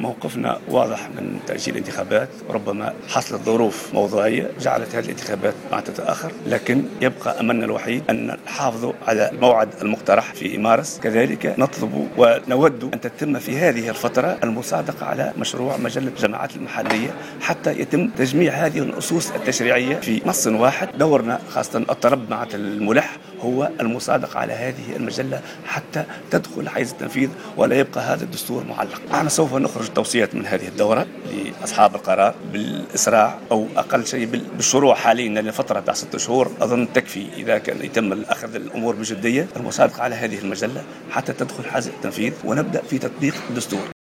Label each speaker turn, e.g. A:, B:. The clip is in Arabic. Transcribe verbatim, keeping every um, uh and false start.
A: موقفنا واضح من تأجيل الانتخابات. ربما حصلت ظروف موضوعية جعلت هذه الانتخابات ما تتأخر، لكن يبقى أملنا الوحيد أن نحافظ على الموعد المقترح في مارس. كذلك نطلب ونود أن تتم في هذه الفترة المصادقة على مشروع مجلة الجماعات المحلية حتى يتم تجميع هذه النصوص التشريعية في نص واحد. دورنا خاصة الطلب مع الملح هو المصادقة على هذه المجلة حتى تدخل حيز التنفيذ ولا يبقى هذا الدستور معلق. نحن سوف نخرج توصيات من هذه الدورة لأصحاب القرار بالإسراع أو أقل شيء بالشروع حاليا لفترة بتاع ست شهور. أظن تكفي إذا كان يتم أخذ الأمور بجدية المصادقة على هذه المجلة حتى تدخل حيز التنفيذ ونبدأ في تطبيق الدستور.